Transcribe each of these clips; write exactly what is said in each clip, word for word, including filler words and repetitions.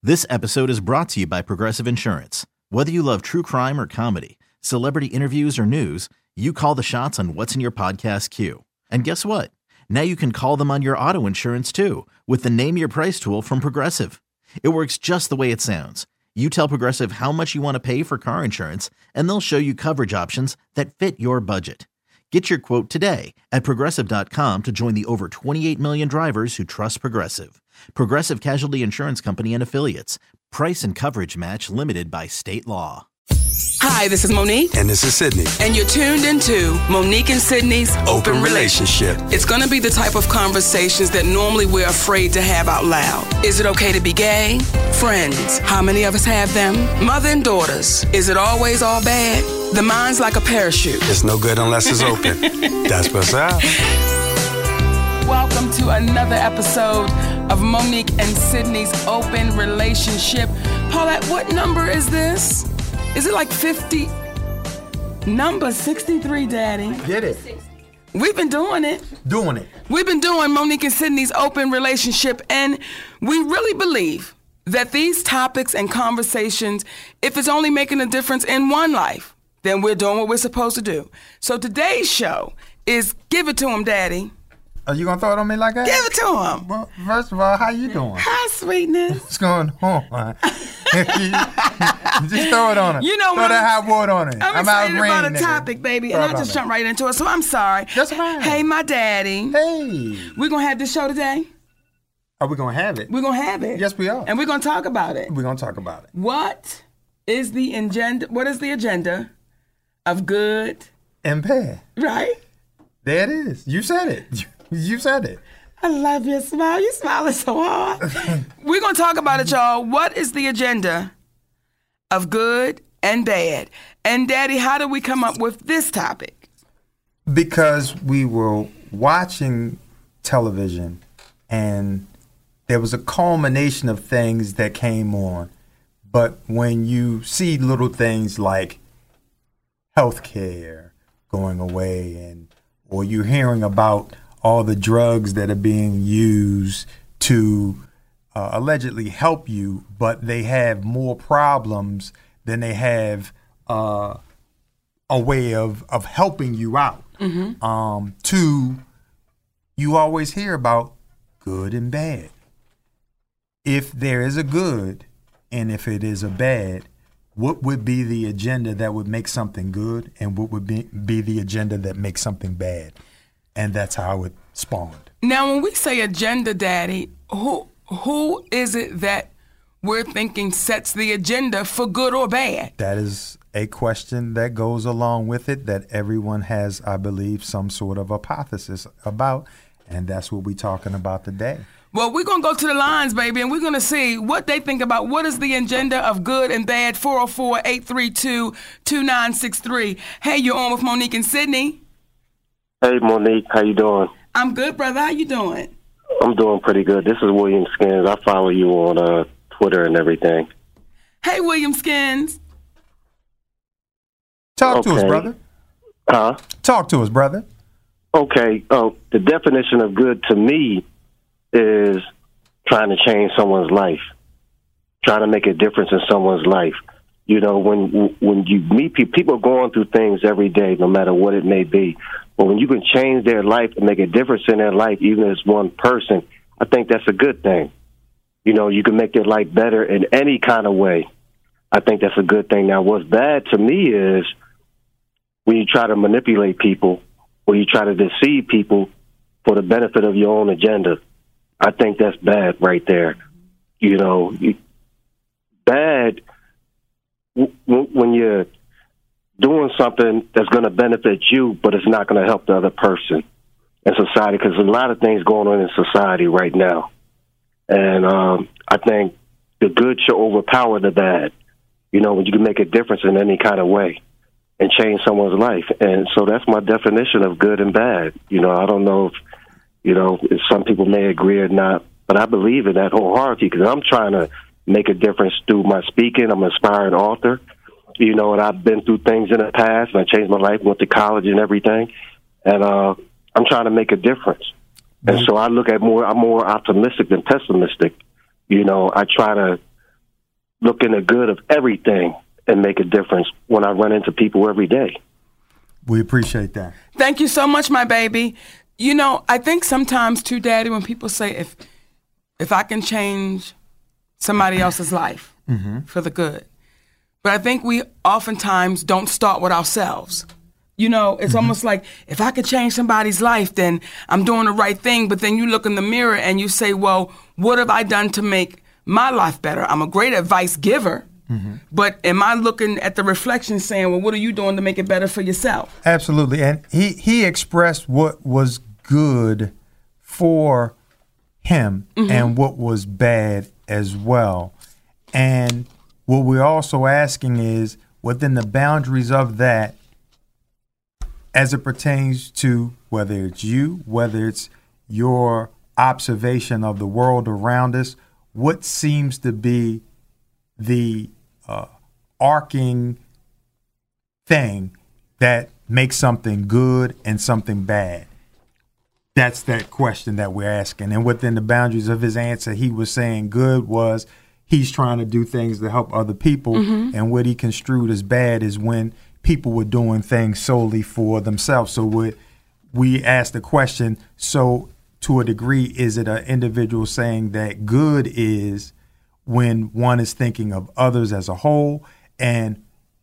This episode is brought to you by Progressive Insurance. Whether you love true crime or comedy, celebrity interviews or news, you call the shots on what's in your podcast queue. And guess what? Now you can call them on your auto insurance too with the Name Your Price tool from Progressive. It works just the way it sounds. You tell Progressive how much you want to pay for car insurance, and they'll show you coverage options that fit your budget. Get your quote today at Progressive dot com to join the over twenty-eight million drivers who trust Progressive. Progressive Casualty Insurance Company and Affiliates. Price and coverage match limited by state law. Hi, this is Monique. And this is Sydney. And you're tuned into Monique and Sydney's Open, Open Relationship. Relationship. It's going to be the type of conversations that normally we're afraid to have out loud. Is it okay to be gay? Friends. How many of us have them? Mother and daughters. Is it always all bad? The mind's like a parachute. It's no good unless it's open. That's what's up. Welcome to another episode of Monique and Sydney's Open Relationship. Paulette, what number is this? Is it like fifty? Number sixty-three, Daddy. Get it. We've been doing it. Doing it. We've been doing Monique and Sydney's Open Relationship, and we really believe that these topics and conversations, if it's only making a difference in one life, then we're doing what we're supposed to do. So today's show is Give It To Him, Daddy. Are you going to throw it on me like that? Give it to him. Well, first of all, how you doing? Hi, sweetness. What's going on? Just throw it on it. You know throw what? that hot water on it. I'm, I'm excited about a nigga. topic, baby, throw and I just jump right into it, so I'm sorry. That's fine. Hey, my daddy. Hey. We're going to have this show today? Are we going to have it? We're going to have it. Yes, we are. And we're going to talk about it. We're going to talk about it. What is the agenda? What is the agenda of good and bad? Right? There it is. You said it. You said it. I love your smile. You smiling so hard. We're going to talk about it, y'all. What is the agenda of good and bad? And, Daddy, how did we come up with this topic? Because we were watching television, and there was a culmination of things that came on. But when you see little things like healthcare going away, and or you're hearing about all the drugs that are being used to uh, allegedly help you, but they have more problems than they have uh, a way of, of helping you out. Mm-hmm. Um, two, you always hear about good and bad. If there is a good and if it is a bad, what would be the agenda that would make something good, and what would be, be the agenda that makes something bad? And that's how it spawned. Now, when we say agenda, Daddy, who who is it that we're thinking sets the agenda for good or bad? That is a question that goes along with it that everyone has, I believe, some sort of hypothesis about, and that's what we're talking about today. Well, we're going to go to the lines, baby, and we're going to see what they think about what is the agenda of good and bad. Four oh four, eight three two, two nine six three. Hey, you're on with Monique and Sydney. Hey, Monique, how you doing? I'm good, brother. How you doing? I'm doing pretty good. This is William Skins. I follow you on uh, Twitter and everything. Hey, William Skins. Talk okay. to us, brother. Huh? Talk to us, brother. Okay. Oh, the definition of good to me is trying to change someone's life, trying to make a difference in someone's life. You know, when when you meet people, people are going through things every day, no matter what it may be. But when you can change their life and make a difference in their life, even as one person, I think that's a good thing. You know, you can make their life better in any kind of way. I think that's a good thing. Now, what's bad to me is when you try to manipulate people or you try to deceive people for the benefit of your own agenda. I think that's bad right there. You know, bad when you're doing something that's going to benefit you, but it's not going to help the other person in society, because there's a lot of things going on in society right now. And um, I think the good should overpower the bad, you know, when you can make a difference in any kind of way and change someone's life. And so that's my definition of good and bad. You know, I don't know if, you know, if some people may agree or not, but I believe in that wholeheartedly, because I'm trying to make a difference through my speaking. I'm an aspiring author. You know, and I've been through things in the past, and I changed my life, went to college and everything, and uh, I'm trying to make a difference. And so I look at more, I'm more optimistic than pessimistic. You know, I try to look in the good of everything and make a difference when I run into people every day. We appreciate that. Thank you so much, my baby. You know, I think sometimes too, Daddy, when people say if if I can change somebody else's life mm-hmm. for the good, but I think we oftentimes don't start with ourselves. You know, it's mm-hmm. almost like if I could change somebody's life, then I'm doing the right thing. But then you look in the mirror and you say, well, what have I done to make my life better? I'm a great advice giver. Mm-hmm. But am I looking at the reflection saying, well, what are you doing to make it better for yourself? Absolutely. And he, he expressed what was good for him mm-hmm. and what was bad as well. And what we're also asking is, within the boundaries of that, as it pertains to whether it's you, whether it's your observation of the world around us, what seems to be the uh, arcing thing that makes something good and something bad? That's that question that we're asking. And within the boundaries of his answer, he was saying good was he's trying to do things to help other people. Mm-hmm. And what he construed as bad is when people were doing things solely for themselves. So we, we asked the question, so to a degree, is it an individual saying that good is when one is thinking of others as a whole, and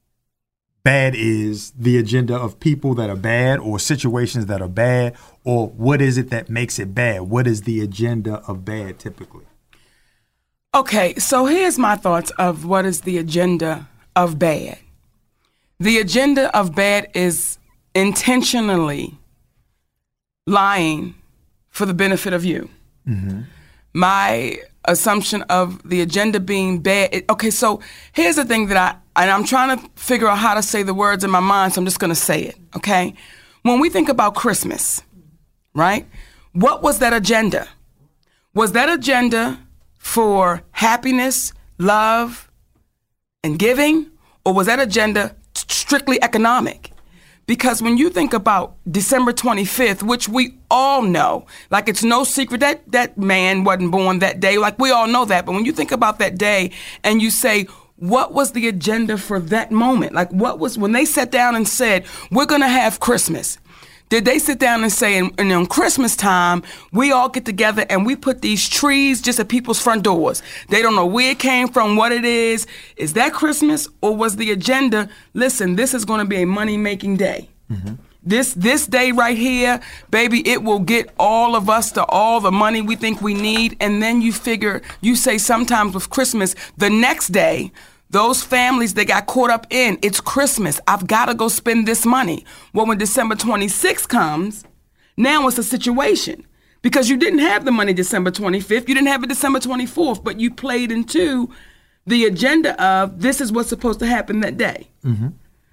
bad is the agenda of people that are bad or situations that are bad? Or what is it that makes it bad? What is the agenda of bad typically? Okay, so here's my thoughts of what is the agenda of bad. The agenda of bad is intentionally lying for the benefit of you. Mm-hmm. My assumption of the agenda being bad. It, okay, so here's the thing that I, and I'm trying to figure out how to say the words in my mind, so I'm just going to say it, okay? When we think about Christmas, right, what was that agenda? Was that agenda for happiness, love, and giving? Or was that agenda strictly economic? Because when you think about December twenty-fifth, which we all know, like it's no secret that that man wasn't born that day, like we all know that. But when you think about that day and you say, what was the agenda for that moment? Like what was, when they sat down and said, we're going to have Christmas, did they sit down and say, and, and on Christmas time, we all get together and we put these trees just at people's front doors? They don't know where it came from, what it is. Is that Christmas? Or was the agenda, listen, this is going to be a money-making day. Mm-hmm. This this day right here, baby, it will get all of us to all the money we think we need. And then you figure, you say sometimes with Christmas, the next day, those families that got caught up in, it's Christmas, I've got to go spend this money. Well, when December twenty-sixth comes, now it's a situation. Because you didn't have the money December twenty-fifth, you didn't have it December twenty-fourth, but you played into the agenda of this is what's supposed to happen that day. Mm-hmm.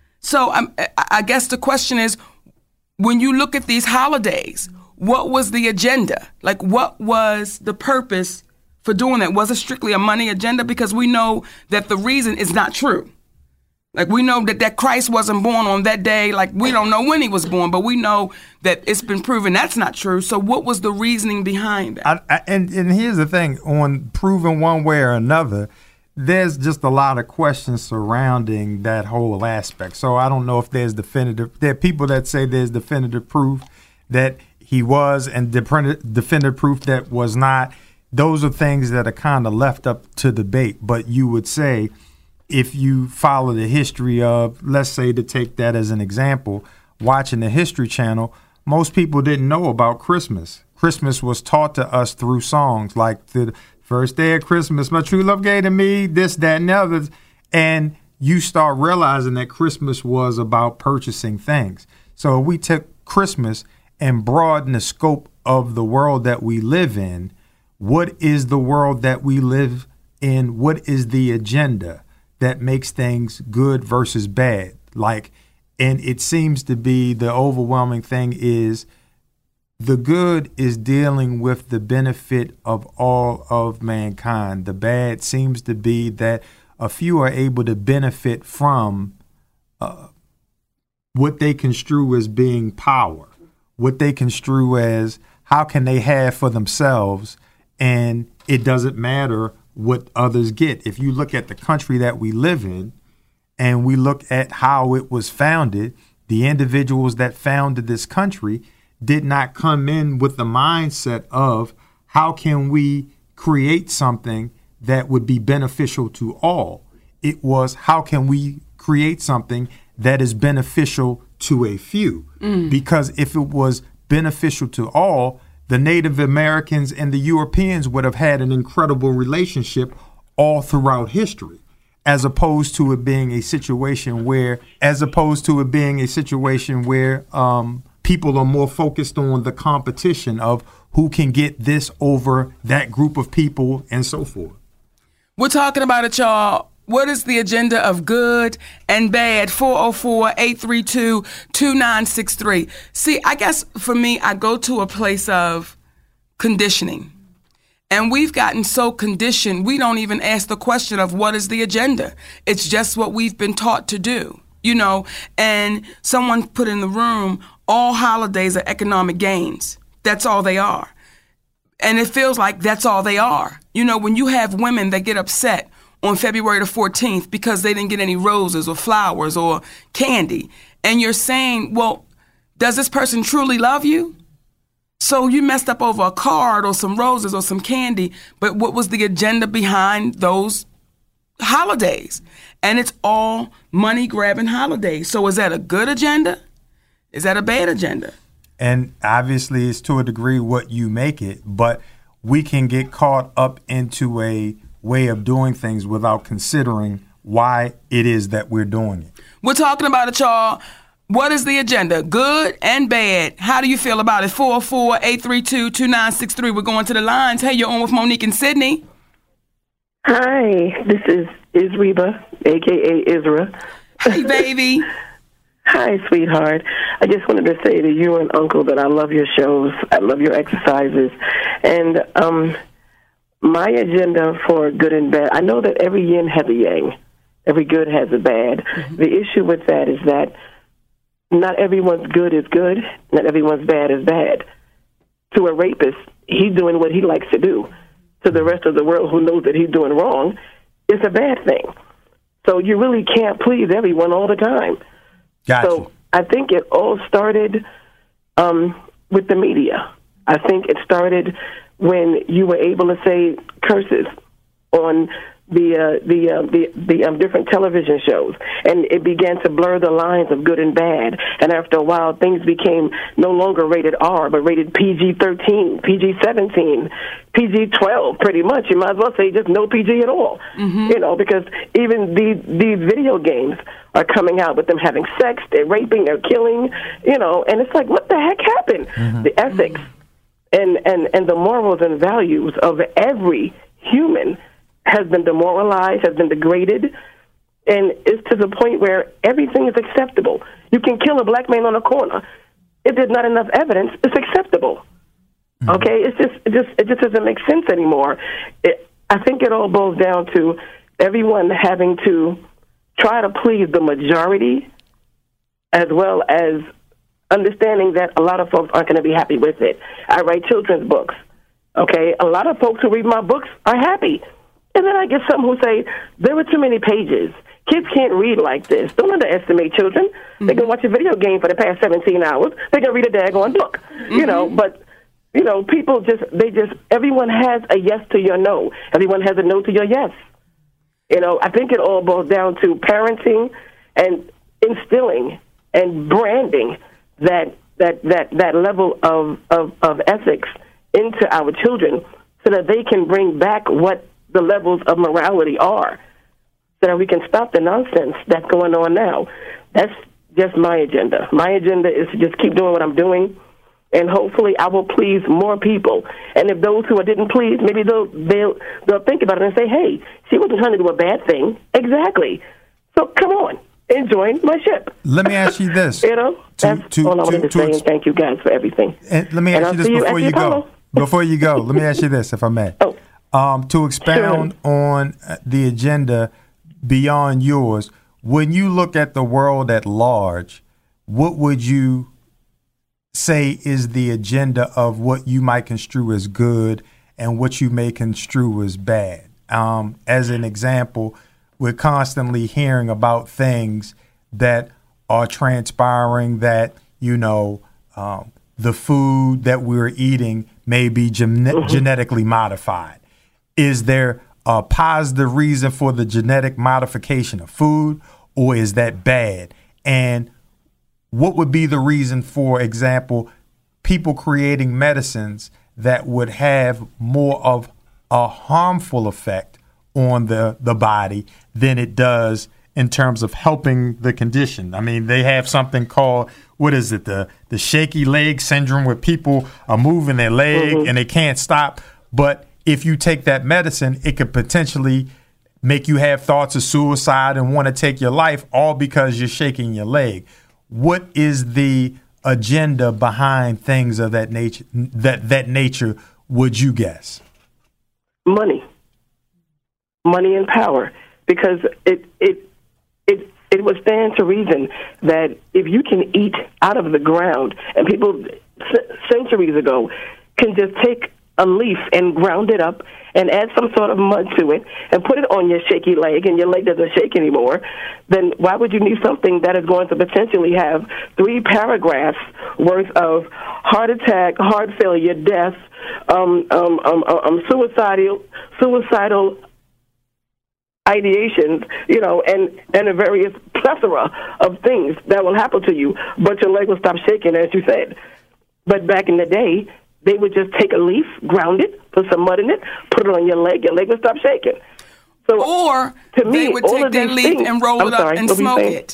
So um, I guess the question is, when you look at these holidays, what was the agenda? Like, what was the purpose for doing that? Was it strictly a money agenda? Because we know that the reason is not true. Like, we know that, that Christ wasn't born on that day. Like, we don't know when he was born, but we know that it's been proven that's not true. So what was the reasoning behind that? I, I, and, and here's the thing, on proven one way or another, there's just a lot of questions surrounding that whole aspect. So I don't know if there's definitive, there are people that say there's definitive proof that he was and definitive proof that was not. Those are things that are kind of left up to debate. But you would say, if you follow the history of, let's say to take that as an example, watching the History Channel, most people didn't know about Christmas. Christmas was taught to us through songs like the first day of Christmas, my true love gave to me, this, that, and the other. And you start realizing that Christmas was about purchasing things. So we took Christmas and broadened the scope of the world that we live in. What is the world that we live in? What is the agenda that makes things good versus bad? Like, and it seems to be the overwhelming thing is the good is dealing with the benefit of all of mankind. The bad seems to be that a few are able to benefit from uh, what they construe as being power, what they construe as how can they have for themselves, and it doesn't matter what others get. If you look at the country that we live in and we look at how it was founded, the individuals that founded this country did not come in with the mindset of how can we create something that would be beneficial to all. It was how can we create something that is beneficial to a few. Mm. Because if it was beneficial to all, the Native Americans and the Europeans would have had an incredible relationship all throughout history, as opposed to it being a situation where, as opposed to it being a situation where um, people are more focused on the competition of who can get this over that group of people and so forth. We're talking about it, y'all. What is the agenda of good and bad? four oh four, eight three two, two nine six three. See, I guess for me, I go to a place of conditioning. And we've gotten so conditioned, we don't even ask the question of what is the agenda. It's just what we've been taught to do, you know. And someone put in the room, all holidays are economic gains. That's all they are. And it feels like that's all they are. You know, when you have women that get upset on February the fourteenth because they didn't get any roses or flowers or candy. And you're saying, well, does this person truly love you? So you messed up over a card or some roses or some candy, but what was the agenda behind those holidays? And it's all money-grabbing holidays. So is that a good agenda? Is that a bad agenda? And obviously it's to a degree what you make it, but we can get caught up into a way of doing things without considering why it is that we're doing it. We're talking about it, y'all. What is the agenda? Good and bad. How do you feel about it? four oh four, eight three two, two nine six three. We're going to the lines. Hey, you're on with Monique and Sydney. Hi, this is Isreba, a k a. Isra. Hey, baby. Hi, sweetheart. I just wanted to say to you and Uncle that I love your shows. I love your exercises. And um, my agenda for good and bad, I know that every yin has a yang. Every good has a bad. Mm-hmm. The issue with that is that not everyone's good is good. Not everyone's bad is bad. To a rapist, he's doing what he likes to do. To the rest of the world who knows that he's doing wrong, it's a bad thing. So you really can't please everyone all the time. Gotcha. So I think it all started um, with the media. I think it started when you were able to say curses on the uh, the uh, the, the um, different television shows, and it began to blur the lines of good and bad. And after a while, things became no longer rated R, but rated P G thirteen, P G seventeen, P G twelve. Pretty much, you might as well say just no P G at all. Mm-hmm. You know, because even these these video games are coming out with them having sex, they're raping, they're killing. You know, and it's like, what the heck happened? Mm-hmm. The ethics and and and the morals and values of every human has been demoralized, has been degraded, and it's to the point where everything is acceptable. You can kill a black man on a corner. If there's not enough evidence, it's acceptable. Mm-hmm. Okay? It's just, it just it just doesn't make sense anymore. It, I think it all boils down to everyone having to try to please the majority, as well as understanding that a lot of folks aren't going to be happy with it. I write children's books. Okay? A lot of folks who read my books are happy. And then I get some who say, there were too many pages. Kids can't read like this. Don't underestimate children. Mm-hmm. They can watch a video game for the past seventeen hours. They can read a daggone book. Mm-hmm. You know, but, you know, people just, they just, everyone has a yes to your no. Everyone has a no to your yes. You know, I think it all boils down to parenting and instilling and branding that that, that, that level of, of, of ethics into our children so that they can bring back what the levels of morality are, so that we can stop the nonsense that's going on now. That's just my agenda. My agenda is to just keep doing what I'm doing, and hopefully I will please more people. And if those who I didn't please, maybe they'll they'll they'll think about it and say, hey, she wasn't trying to do a bad thing. Exactly. So come on and join my ship. Let me ask you this. You know, to, that's to, all I wanted to, to say, ex- and thank you guys for everything. And let me ask and you this you before you go. Before you go, let me ask you this, if I may. Oh. Um, to expound sure. on the agenda beyond yours, when you look at the world at large, what would you say is the agenda of what you might construe as good and what you may construe as bad? Um, as an example, we're constantly hearing about things that are transpiring that, you know, um, the food that we're eating may be gene- mm-hmm. genetically modified. Is there a positive reason for the genetic modification of food, or is that bad? And what would be the reason, for example, people creating medicines that would have more of a harmful effect on the, the body than it does in terms of helping the condition? I mean, they have something called, what is it, the, the shaky leg syndrome, where people are moving their leg mm-hmm. and they can't stop. But if you take that medicine, it could potentially make you have thoughts of suicide and want to take your life, all because you're shaking your leg. What is the agenda behind things of that nature, that, that nature, would you guess? Money. Money and power. Because it it it it would stand to reason that if you can eat out of the ground, and people c- centuries ago can just take a leaf and ground it up and add some sort of mud to it and put it on your shaky leg, and your leg doesn't shake anymore, then why would you need something that is going to potentially have three paragraphs worth of heart attack, heart failure, death, um, um, um, um, suicidal, suicidal ideations, you know, and, and a various plethora of things that will happen to you, but your leg will stop shaking, as you said. But back in the day, they would just take a leaf, ground it, put some mud in it, put it on your leg, your leg would stop shaking. So, or to me, they would take that leaf things, and roll I'm it up sorry, and smoke it.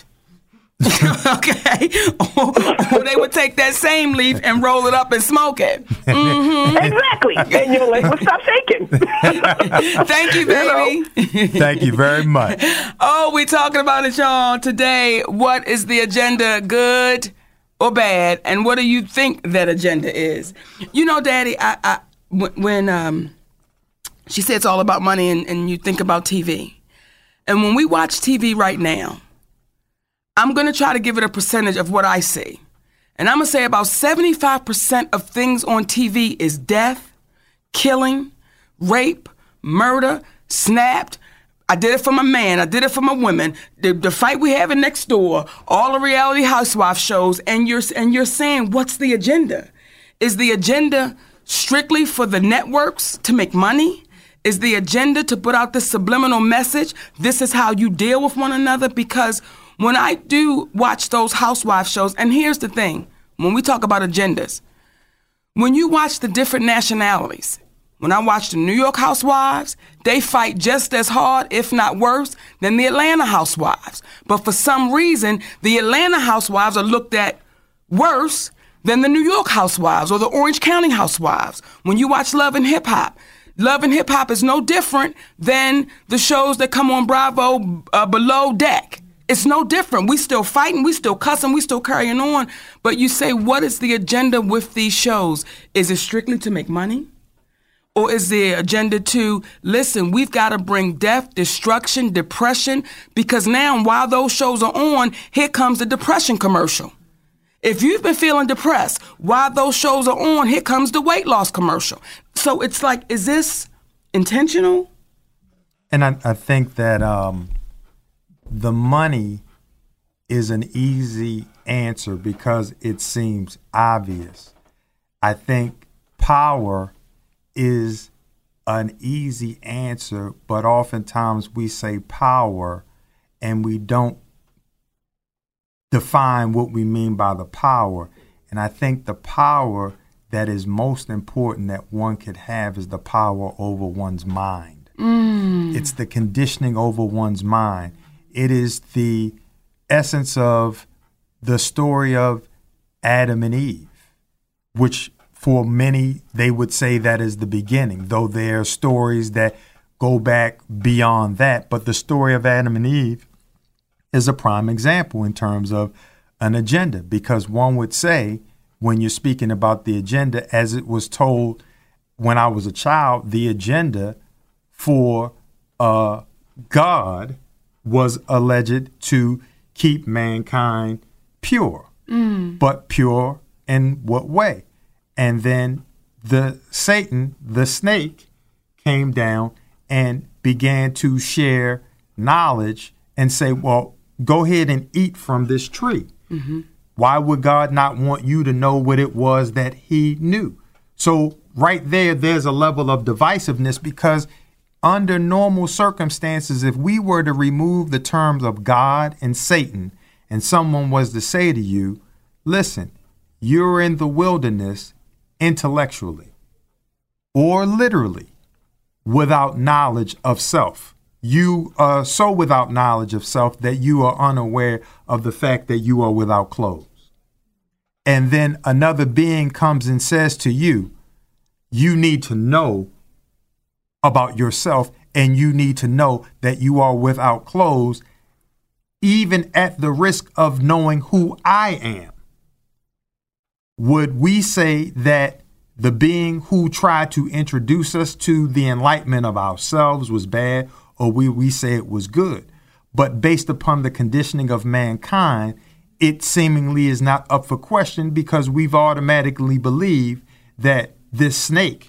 Okay. Or, or they would take that same leaf and roll it up and smoke it. Mm-hmm. Exactly. And your leg would stop shaking. Thank you, baby. You know? Thank you very much. Oh, we're talking about it, y'all, today. What is the agenda, good or bad? And what do you think that agenda is? You know, Daddy, I, I, when um, she said it's all about money, and, and you think about T V. And when we watch T V right now, I'm going to try to give it a percentage of what I see. And I'm going to say about seventy-five percent of things on T V is death, killing, rape, murder, snapped. I did it for my man. I did it for my women. The, the fight we having next door, all the reality housewife shows, and you're, and you're saying, what's the agenda? Is the agenda strictly for the networks to make money? Is the agenda to put out this subliminal message? This is how you deal with one another? Because when I do watch those housewife shows, and here's the thing, when we talk about agendas, when you watch the different nationalities, when I watch the New York housewives, they fight just as hard, if not worse, than the Atlanta housewives. But for some reason, the Atlanta housewives are looked at worse than the New York housewives or the Orange County housewives. When you watch Love and Hip Hop, Love and Hip Hop is no different than the shows that come on Bravo uh, below deck. It's no different. We still fighting, we still cussing, we still carrying on. But you say, what is the agenda with these shows? Is it strictly to make money? Or is the agenda to, listen, we've got to bring death, destruction, depression, because now while those shows are on, here comes the depression commercial. If you've been feeling depressed while those shows are on, here comes the weight loss commercial. So it's like, is this intentional? And I, I think that um, the money is an easy answer because it seems obvious. I think power is an easy answer, but oftentimes we say power and we don't define what we mean by the power. And I think the power that is most important that one could have is the power over one's mind. Mm. It's the conditioning over one's mind. It is the essence of the story of Adam and Eve, which for many, they would say that is the beginning, though there are stories that go back beyond that. But the story of Adam and Eve is a prime example in terms of an agenda, because one would say, when you're speaking about the agenda, as it was told when I was a child, the agenda for uh, God was alleged to keep mankind pure. Mm. But pure in what way? And then the Satan, the snake, came down and began to share knowledge and say, well, go ahead and eat from this tree. Mm-hmm. Why would God not want you to know what it was that he knew? So right there, there's a level of divisiveness, because under normal circumstances, if we were to remove the terms of God and Satan, and someone was to say to you, listen, you're in the wilderness intellectually or literally without knowledge of self. You are so without knowledge of self that you are unaware of the fact that you are without clothes. And then another being comes and says to you, you need to know about yourself, and you need to know that you are without clothes, even at the risk of knowing who I am. Would we say that the being who tried to introduce us to the enlightenment of ourselves was bad, or would we say it was good? But based upon the conditioning of mankind, it seemingly is not up for question, because we've automatically believed that this snake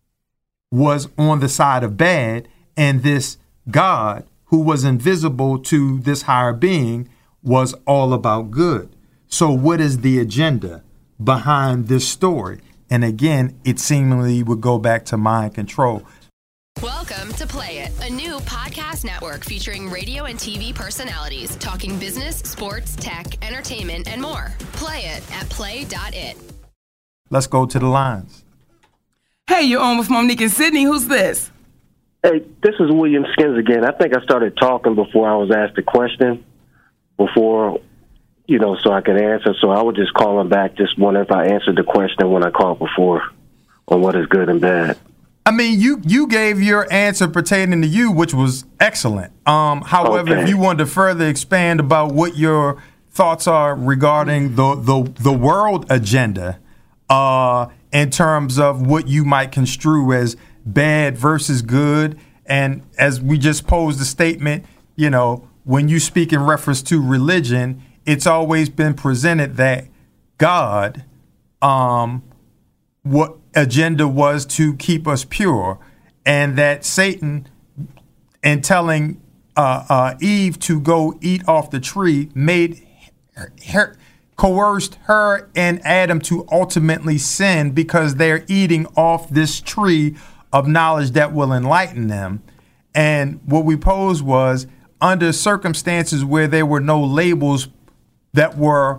was on the side of bad, and this God, who was invisible to this higher being, was all about good. So what is the agenda behind this story? And again, it seemingly would go back to mind control. Welcome to Play It, a new podcast network featuring radio and T V personalities talking business, sports, tech, entertainment, and more. Play it at play dot it. Let's go to the lines. Hey, you're on with Monique and Sydney. Who's this? Hey, this is William Skins again. I think I started talking before I was asked a question, before, you know, so I could answer. So I was just calling back, just wondering if I answered the question when I called before on what is good and bad. I mean, you you gave your answer pertaining to you, which was excellent. Um, however, Okay. if you wanted to further expand about what your thoughts are regarding the the, the world agenda, uh, in terms of what you might construe as bad versus good, and as we just posed the statement, you know, when you speak in reference to religion, it's always been presented that God, um, what agenda was to keep us pure, and that Satan, in telling uh, uh, Eve to go eat off the tree, made her, her coerced her and Adam to ultimately sin, because they're eating off this tree of knowledge that will enlighten them. And what we posed was, under circumstances where there were no labels that were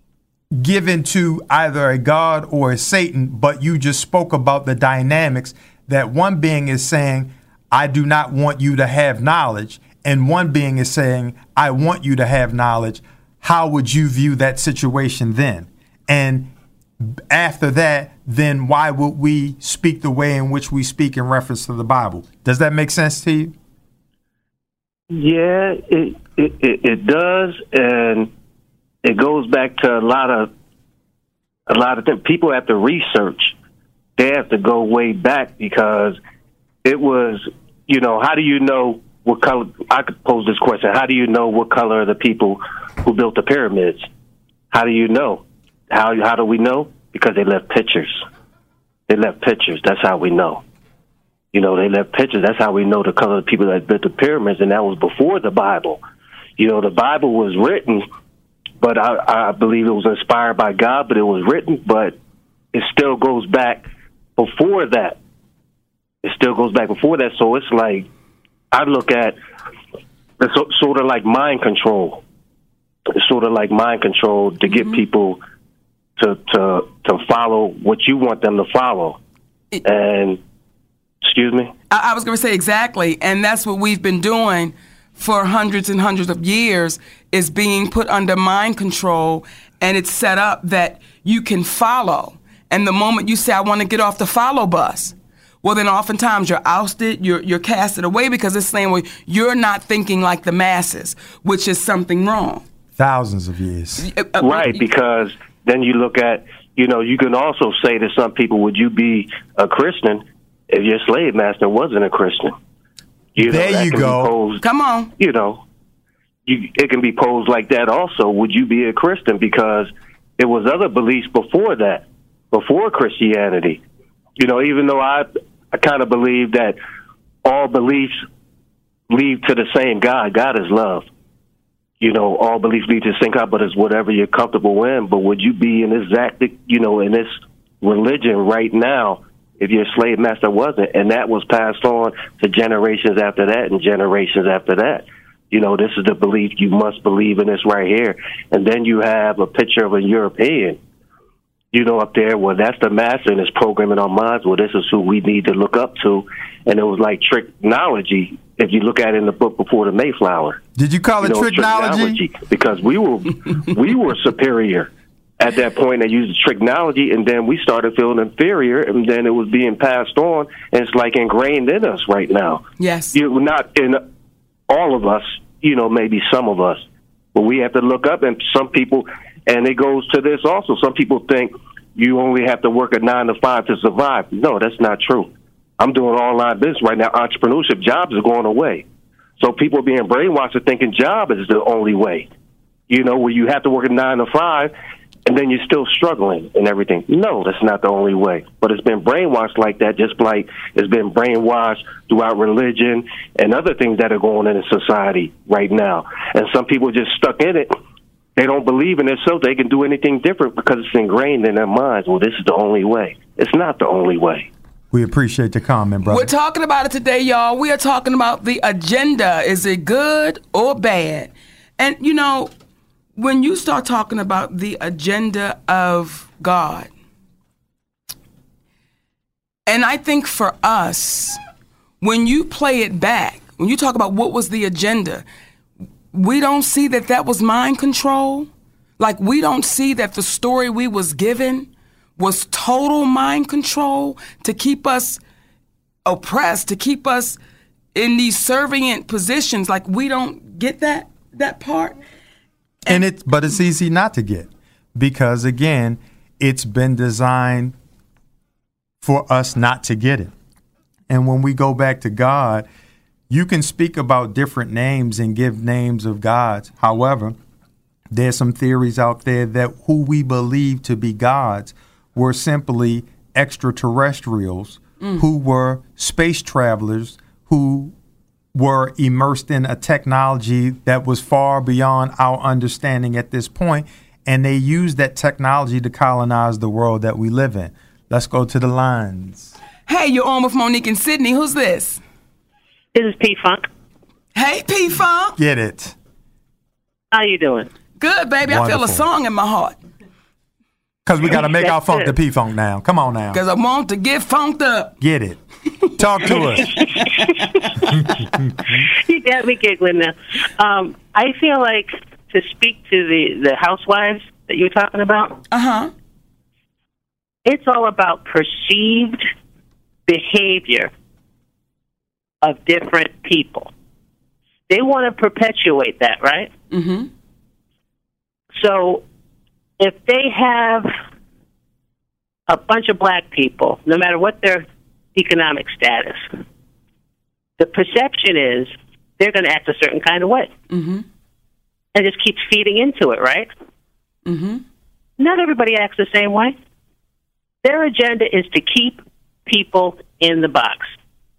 given to either a God or a Satan, but you just spoke about the dynamics that one being is saying, I do not want you to have knowledge, and one being is saying, I want you to have knowledge. How would you view that situation then? And after that, then why would we speak the way in which we speak in reference to the Bible? Does that make sense to you? Yeah, it it, it, it does, and it goes back to a lot of a lot of things. People have to research. They have to go way back, because it was, you know, how do you know what color? I could pose this question: how do you know what color are the people who built the pyramids? How do you know? How how do we know? Because they left pictures. They left pictures. That's how we know. You know, they left pictures. That's how we know the color of the people that built the pyramids, and that was before the Bible. You know, the Bible was written, but I, I believe it was inspired by God, but it was written, but it still goes back before that. It still goes back before that. So it's like, I look at, it's so, sort of like mind control. It's sort of like mind control to get mm-hmm. people to, to, to follow what you want them to follow. It, and, excuse me? I, I was going to say exactly, and that's what we've been doing for hundreds and hundreds of years, is being put under mind control, and it's set up that you can follow. And the moment you say, I want to get off the follow bus, well, then oftentimes you're ousted, you're, you're casted away, because it's saying, well, you're not thinking like the masses, which is something wrong. Thousands of years. Right, because then you look at, you know, you can also say to some people, would you be a Christian if your slave master wasn't a Christian? You know, there you go. Posed, Come on. You know, you, it can be posed like that also. Would you be a Christian? Because it was other beliefs before that, before Christianity. You know, even though I, I kind of believe that all beliefs lead to the same God. God is love. You know, all beliefs lead to the same God, but it's whatever you're comfortable in. But would you be in this exact, you know, in this religion right now if your slave master wasn't? And that was passed on to generations after that and generations after that. You know, this is the belief. You must believe in this right here. And then you have a picture of a European, you know, up there. Well, that's the master and it's programming our minds. Well, this is who we need to look up to. And it was like tricknology. If you look at it in the book Before the Mayflower. Did you call it you know, tricknology? tricknology? Because we were we were superior at that point. They used tricknology, and then we started feeling inferior, and then it was being passed on, and it's like ingrained in us right now. Yes. You're not in all of us, you know, maybe some of us, but we have to look up, and some people, and it goes to this also. Some people think you only have to work a nine to five to survive. No, that's not true. I'm doing online business right now. Entrepreneurship jobs are going away. So people are being brainwashed to thinking job is the only way. You know, where you have to work a nine to five and then you're still struggling and everything. No, that's not the only way. But it's been brainwashed like that, just like it's been brainwashed throughout religion and other things that are going on in society right now. And some people are just stuck in it. They don't believe in themselves. They can do anything different because it's ingrained in their minds. Well, this is the only way. It's not the only way. We appreciate the comment, brother. We're talking about it today, y'all. We are talking about the agenda. Is it good or bad? And, you know, when you start talking about the agenda of God, and I think for us, when you play it back, when you talk about what was the agenda, we don't see that that was mind control. Like, we don't see that the story we was given was total mind control to keep us oppressed, to keep us in these servient positions. Like, we don't get that that part. And it's but it's easy not to get, because again, it's been designed for us not to get it. And when we go back to God, you can speak about different names and give names of gods. However, there's some theories out there that who we believe to be gods were simply extraterrestrials mm. who were space travelers who were immersed in a technology that was far beyond our understanding at this point, and they used that technology to colonize the world that we live in. Let's go to the lines. Hey, you're on with Monique and Sydney. Who's this? This is P-Funk. Hey, P-Funk. Get it. How you doing? Good, baby. Wonderful. I feel a song in my heart. Because we got to make our funk the P-Funk now. Come on now. Because I want to get funked up. Get it. Talk to us. You got me giggling now. Um, I feel like to speak to the, the housewives that you were talking about. Uh-huh. It's all about perceived behavior of different people. They want to perpetuate that, right? Mm-hmm. So if they have a bunch of black people, no matter what their economic status, the perception is they're going to act a certain kind of way. Mm-hmm. And just keeps feeding into it, right? Mm-hmm. Not everybody acts the same way. Their agenda is to keep people in the box.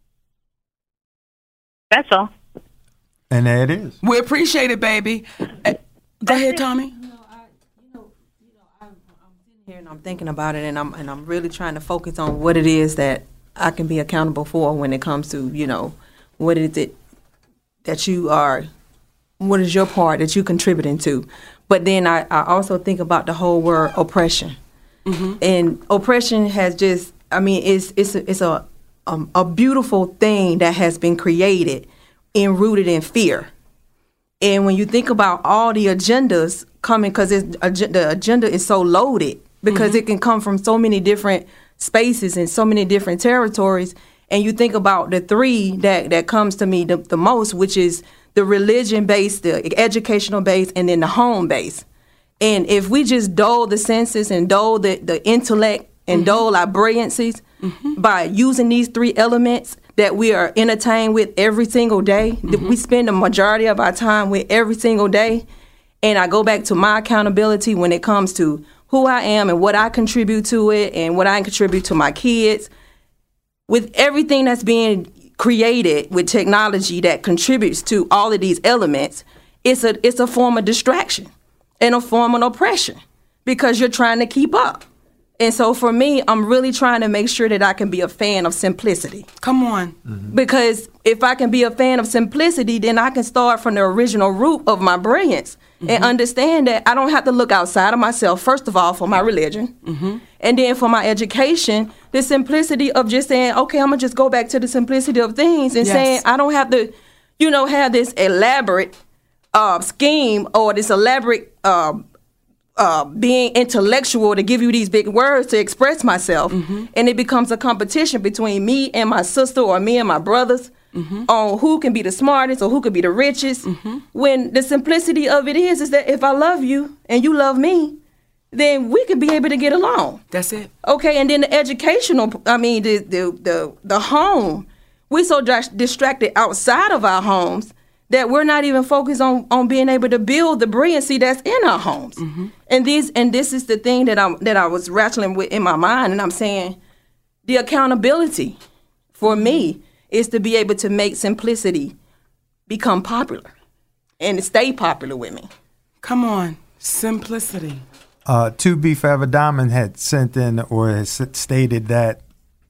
That's all. And there it is. We appreciate it, baby. Uh, go ahead, Tommy. Here and I'm thinking about it, and I'm and I'm really trying to focus on what it is that I can be accountable for when it comes to, you know, what is it that you are, what is your part that you contributing to. But then I, I also think about the whole word oppression, mm-hmm. and oppression has just, I mean, it's it's a, it's a um, a beautiful thing that has been created and rooted in fear. And when you think about all the agendas coming, because the agenda is so loaded, because mm-hmm. it can come from so many different spaces and so many different territories. And you think about the three that, that comes to me the, the most, which is the religion-based, the educational-based, and then the home-based. And if we just dull the senses and dull the, the intellect and mm-hmm. dull our brilliancies mm-hmm. by using these three elements that we are entertained with every single day, mm-hmm. we spend the majority of our time with every single day. And I go back to my accountability when it comes to who I am and what I contribute to it and what I contribute to my kids. With everything that's being created with technology that contributes to all of these elements, it's a it's a form of distraction and a form of oppression because you're trying to keep up. And so for me, I'm really trying to make sure that I can be a fan of simplicity. Come on. Mm-hmm. Because if I can be a fan of simplicity, then I can start from the original root of my brilliance mm-hmm. and understand that I don't have to look outside of myself, first of all, for my religion. Mm-hmm. And then for my education, the simplicity of just saying, okay, I'm going to just go back to the simplicity of things and yes. saying I don't have to, you know, have this elaborate uh, scheme or this elaborate uh, uh, being intellectual to give you these big words to express myself. Mm-hmm. And it becomes a competition between me and my sister or me and my brothers mm-hmm. on who can be the smartest or who can be the richest. Mm-hmm. When the simplicity of it is, is that if I love you and you love me, then we could be able to get along. That's it. Okay, and then the educational, I mean, the the the, the home, we're so distracted outside of our homes that we're not even focused on, on being able to build the brilliancy that's in our homes. Mm-hmm. And these and this is the thing that I that I was wrestling with in my mind, and I'm saying the accountability for me is to be able to make simplicity become popular and stay popular with me. Come on, simplicity. Uh, To Be Forever Diamond had sent in or has stated that,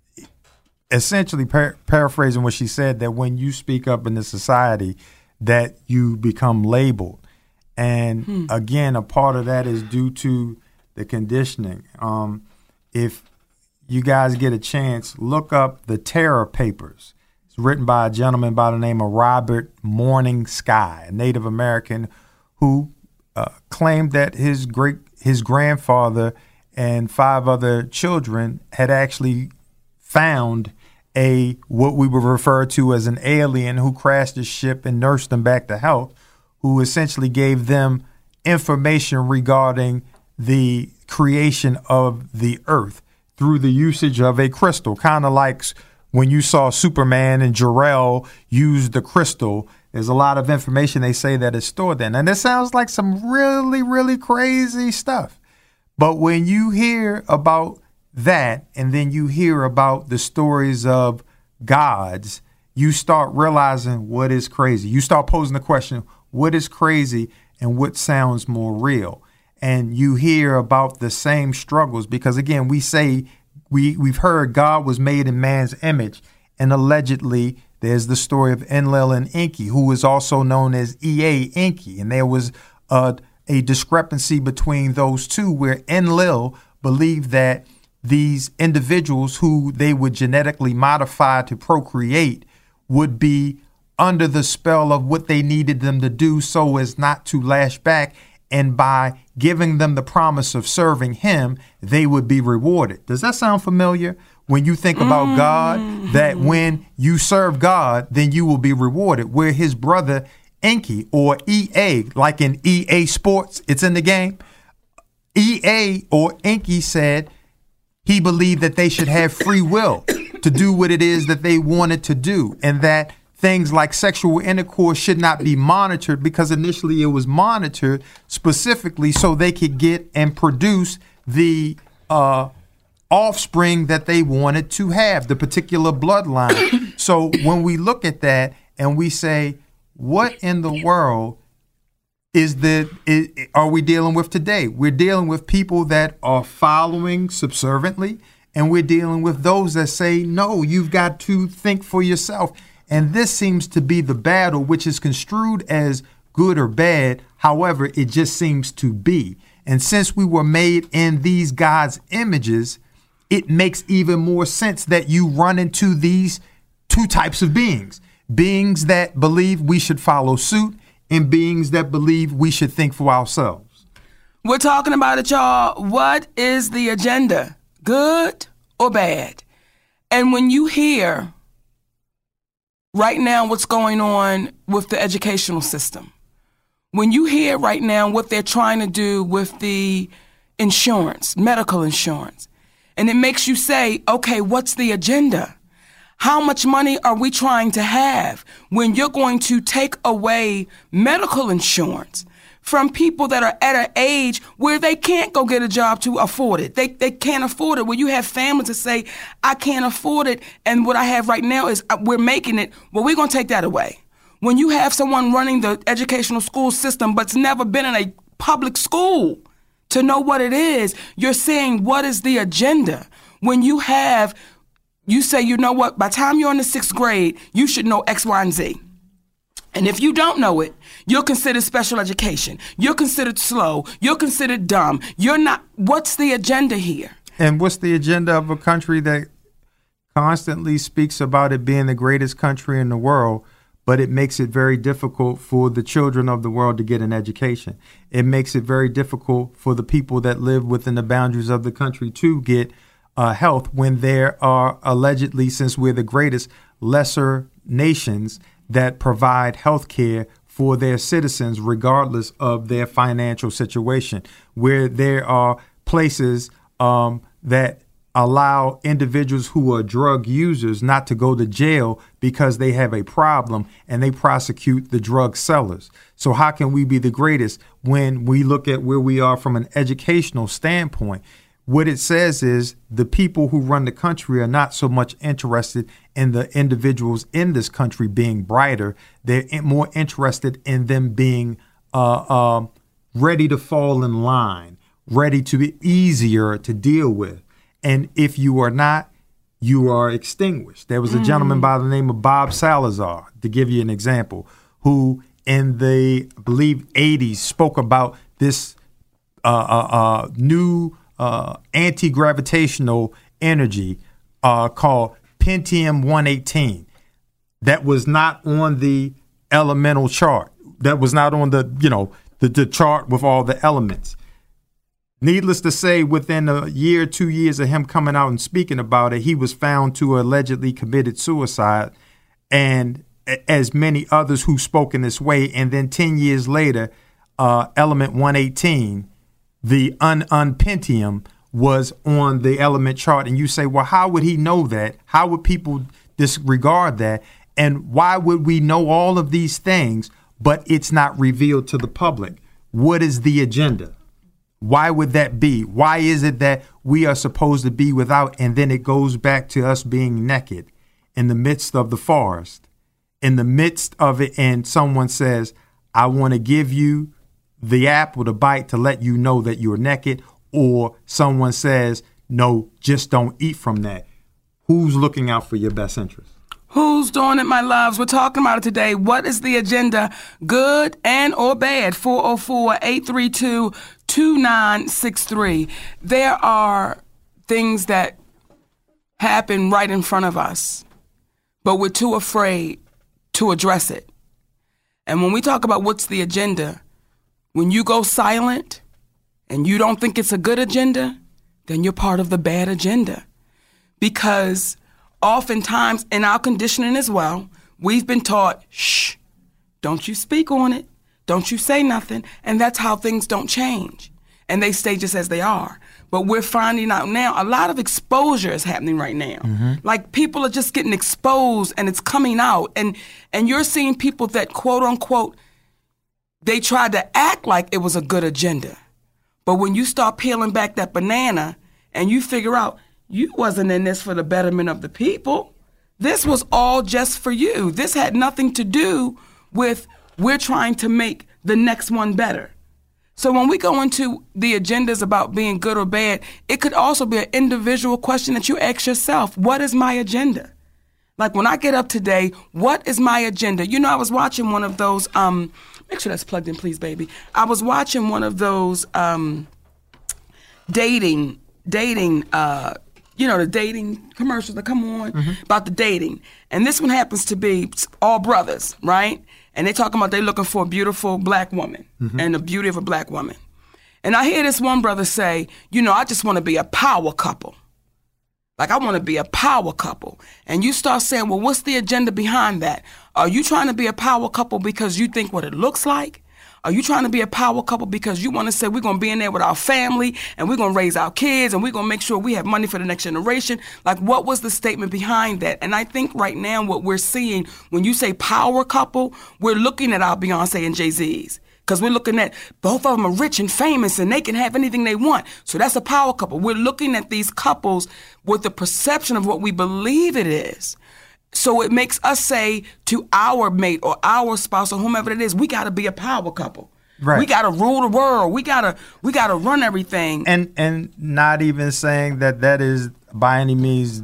essentially par- paraphrasing what she said, that when you speak up in the society, that you become labeled. And hmm. again, a part of that is due to the conditioning. Um, if you guys get a chance, look up The Terror Papers. It's written by a gentleman by the name of Robert Morning Sky, a Native American who uh, claimed that his great his grandfather and five other children had actually found a what we would refer to as an alien who crashed his ship and nursed them back to health, who essentially gave them information regarding the creation of the earth through the usage of a crystal, kind of like when you saw Superman and Jor-El use the crystal. There's a lot of information they say that is stored there. And this sounds like some really, really crazy stuff. But when you hear about that, and then you hear about the stories of gods, you start realizing what is crazy. You start posing the question, what is crazy and what sounds more real? And you hear about the same struggles because, again, we say we, we've heard God was made in man's image, and allegedly there's the story of Enlil and Enki, who is also known as Ea Enki. And there was a, a discrepancy between those two where Enlil believed that these individuals who they would genetically modify to procreate would be under the spell of what they needed them to do so as not to lash back. And by giving them the promise of serving him, they would be rewarded. Does that sound familiar? When you think about mm-hmm. God, that when you serve God, then you will be rewarded. Where his brother Enki, or E A, like in E A Sports, it's in the game. E A or Enki said he believed that they should have free will to do what it is that they wanted to do, and that things like sexual intercourse should not be monitored, because initially it was monitored specifically so they could get and produce the uh, offspring that they wanted to have, the particular bloodline. So when we look at that and we say, what in the world is the is, are we dealing with today? We're dealing with people that are following subserviently, and we're dealing with those that say, no, you've got to think for yourself. And this seems to be the battle, which is construed as good or bad. However, it just seems to be. And since we were made in these God's images, it makes even more sense that you run into these two types of beings. Beings that believe we should follow suit, and beings that believe we should think for ourselves. We're talking about it, y'all. What is the agenda? Good or bad? And when you hear right now what's going on with the educational system, when you hear right now what they're trying to do with the insurance, medical insurance, and it makes you say, okay, what's the agenda? How much money are we trying to have when you're going to take away medical insurance? from people that are at an age where they can't go get a job to afford it. They they can't afford it. Where you have families that say, I can't afford it, and what I have right now is uh, we're making it. Well, we're going to take that away. When you have someone running the educational school system but's never been in a public school to know what it is, you're saying, what is the agenda? When you have, you say, you know what, by the time you're in the sixth grade, you should know X, Y, and Z. And if you don't know it, you're considered special education. You're considered slow. You're considered dumb. You're not, what's the agenda here? And what's the agenda of a country that constantly speaks about it being the greatest country in the world, but it makes it very difficult for the children of the world to get an education? It makes it very difficult for the people that live within the boundaries of the country to get uh, health when there are allegedly, since we're the greatest, lesser nations that provide health care for their citizens regardless of their financial situation, where there are places um, that allow individuals who are drug users not to go to jail because they have a problem, and they prosecute the drug sellers. So how can we be the greatest when we look at where we are from an educational standpoint? What it says is the people who run the country are not so much interested in the individuals in this country being brighter. They're more interested in them being uh, uh, ready to fall in line, ready to be easier to deal with. And if you are not, you are extinguished. There was a mm. gentleman by the name of Bob Salazar, to give you an example, who in the, I believe, eighties spoke about this uh, uh, uh, new Uh, anti-gravitational energy uh, called Pentium one eighteen that was not on the elemental chart, that was not on the, you know, the, the chart with all the elements. Needless to say, within a year, two years of him coming out and speaking about it, he was found to allegedly committed suicide, and as many others who spoke in this way. And then ten years later, uh, element one eighteen, the un-un-pentium, was on the element chart. And you say, well, how would he know that? How would people disregard that? And why would we know all of these things, but it's not revealed to the public? What is the agenda? Why would that be? Why is it that we are supposed to be without, and then it goes back to us being naked in the midst of the forest, in the midst of it, and someone says, I want to give you the apple to bite to let you know that you're naked, or someone says, no, just don't eat from that. Who's looking out for your best interest? Who's doing it, my loves? We're talking about it today. What is the agenda, good and or bad? four oh four, eight three two, two nine six three. There are things that happen right in front of us, but we're too afraid to address it. And when we talk about what's the agenda, when you go silent and you don't think it's a good agenda, then you're part of the bad agenda. Because oftentimes in our conditioning as well, we've been taught, shh, don't you speak on it. Don't you say nothing. And that's how things don't change. And they stay just as they are. But we're finding out now, a lot of exposure is happening right now. Mm-hmm. Like people are just getting exposed and it's coming out. And, and you're seeing people that quote unquote, they tried to act like it was a good agenda. But when you start peeling back that banana and you figure out you wasn't in this for the betterment of the people, this was all just for you. This had nothing to do with we're trying to make the next one better. So when we go into the agendas about being good or bad, it could also be an individual question that you ask yourself, what is my agenda? Like when I get up today, what is my agenda? You know, I was watching one of those, um, make sure that's plugged in, please, baby. I was watching one of those um, dating, dating, uh, you know, the dating commercials that come on mm-hmm. about the dating. And this one happens to be all brothers, right? And they talking about they looking for a beautiful black woman mm-hmm. and the beauty of a black woman. And I hear this one brother say, you know, I just want to be a power couple. Like, I want to be a power couple. And you start saying, well, what's the agenda behind that? Are you trying to be a power couple because you think what it looks like? Are you trying to be a power couple because you want to say we're going to be in there with our family and we're going to raise our kids and we're going to make sure we have money for the next generation? Like, what was the statement behind that? And I think right now what we're seeing, when you say power couple, we're looking at our Beyonce and Jay-Z's. Because we're looking at both of them are rich and famous and they can have anything they want. So that's a power couple. We're looking at these couples with the perception of what we believe it is. So it makes us say to our mate or our spouse or whomever it is, we got to be a power couple. Right. We got to rule the world. We got to we got to run everything. And and not even saying that that is by any means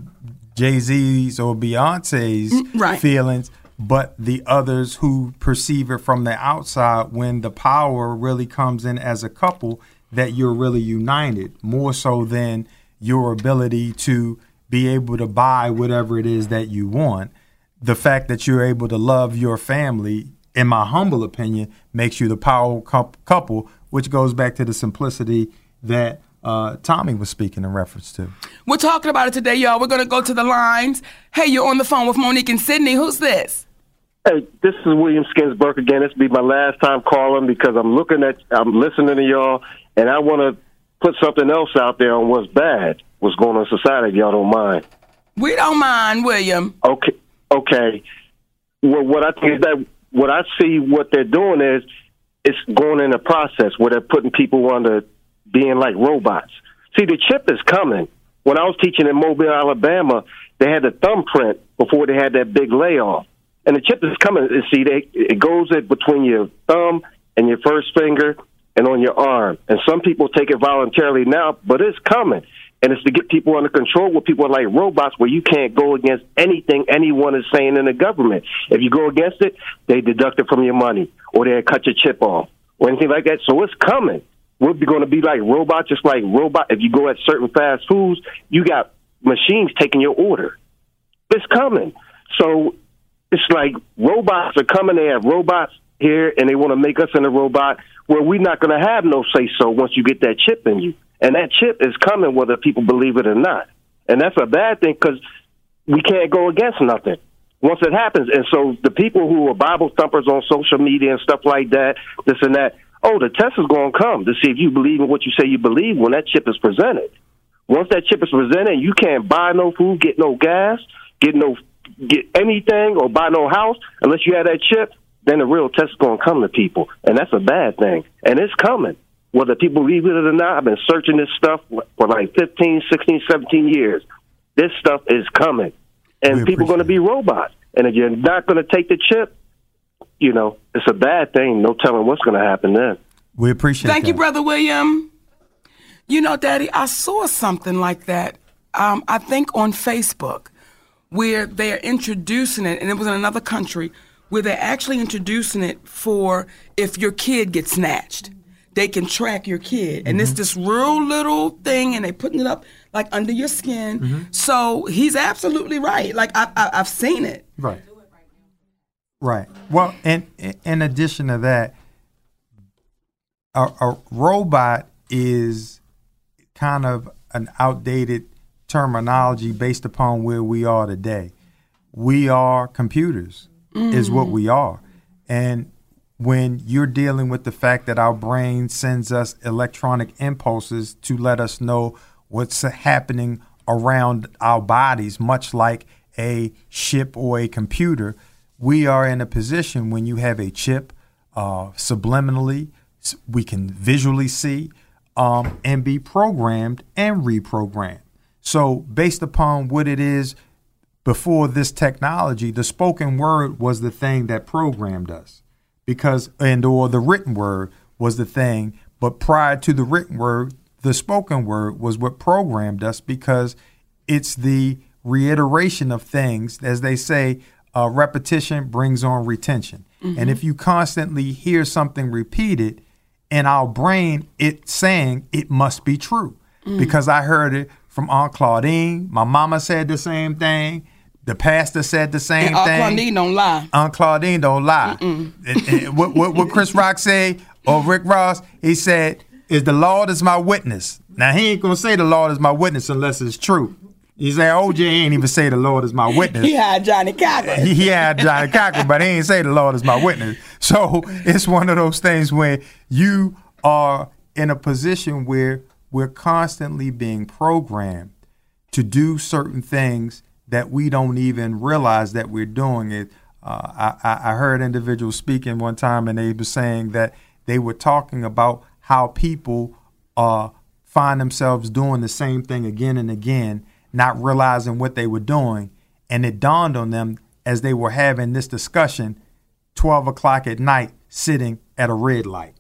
Jay-Z's or Beyonce's right. feelings, but the others who perceive it from the outside when the power really comes in as a couple, that you're really united, more so than your ability to be able to buy whatever it is that you want. The fact that you're able to love your family, in my humble opinion, makes you the power couple, which goes back to the simplicity that uh, Tommy was speaking in reference to. We're talking about it today, y'all. We're going to go to the lines. Hey, you're on the phone with Monique and Sydney. Who's this? Hey, this is William Skinsberg again. This will be my last time calling because I'm looking at, I'm listening to y'all, and I want to put something else out there on what's bad, what's going on in society, if y'all don't mind. We don't mind, William. Okay. Okay. Well, what I think is that what I see what they're doing is it's going in a process where they're putting people under being like robots. See, the chip is coming. When I was teaching in Mobile, Alabama, they had the thumbprint before they had that big layoff. And the chip is coming. See, they, it goes in between your thumb and your first finger and on your arm. And some people take it voluntarily now, but it's coming. And it's to get people under control where people are like robots, where you can't go against anything anyone is saying in the government. If you go against it, they deduct it from your money, or they cut your chip off, or anything like that. So it's coming. We're going to be like robots, just like robot. If you go at certain fast foods, you got machines taking your order. It's coming. So it's like robots are coming. They have robots here, and they want to make us in a robot where we're not going to have no say-so once you get that chip in you. And that chip is coming whether people believe it or not. And that's a bad thing because we can't go against nothing once it happens. And so the people who are Bible thumpers on social media and stuff like that, this and that, oh, the test is going to come to see if you believe in what you say you believe when that chip is presented. Once that chip is presented, you can't buy no food, get no gas, get no get anything, or buy no house unless you have that chip. Then the real test is going to come to people. And that's a bad thing. And it's coming. Whether people believe it or not, I've been searching this stuff for like fifteen, sixteen, seventeen years. This stuff is coming. And people are going to be robots. And if you're not going to take the chip, you know, it's a bad thing. No telling what's going to happen then. We appreciate Thank that. you, Brother William. You know, Daddy, I saw something like that, um, I think on Facebook, where they're introducing it, and it was in another country, where they're actually introducing it for if your kid gets snatched. They can track your kid. And mm-hmm. it's this real little thing, and they putting it up like under your skin. Mm-hmm. So he's absolutely right. Like, I, I, I've seen it. Right. Right. Well, and in addition to that, a, a robot is kind of an outdated terminology based upon where we are today. We are computers, mm-hmm. is what we are. And when you're dealing with the fact that our brain sends us electronic impulses to let us know what's happening around our bodies, much like a ship or a computer, we are in a position when you have a chip uh, subliminally, we can visually see um, and be programmed and reprogrammed. So based upon what it is before this technology, the spoken word was the thing that programmed us. Because and or the written word was the thing, but prior to the written word, the spoken word was what programmed us, because it's the reiteration of things. As they say, uh, repetition brings on retention. Mm-hmm. And if you constantly hear something repeated in our brain, it's saying it must be true. Mm-hmm. Because I heard it from Aunt Claudine. My mama said the same thing. The pastor said the same and Aunt thing. Aunt Claudine don't lie. Aunt Claudine don't lie. And, and what, what, what Chris Rock said, or Rick Ross, he said, is the Lord is my witness. Now, he ain't going to say the Lord is my witness unless it's true. He said, O J ain't even say the Lord is my witness. He had Johnny Cochran. He had Johnny Cochran, but he ain't say the Lord is my witness. So it's one of those things where you are in a position where we're constantly being programmed to do certain things that we don't even realize that we're doing it. Uh, I, I heard individuals speaking one time, and they were saying that they were talking about how people uh, find themselves doing the same thing again and again, not realizing what they were doing. And it dawned on them as they were having this discussion, twelve o'clock at night, sitting at a red light.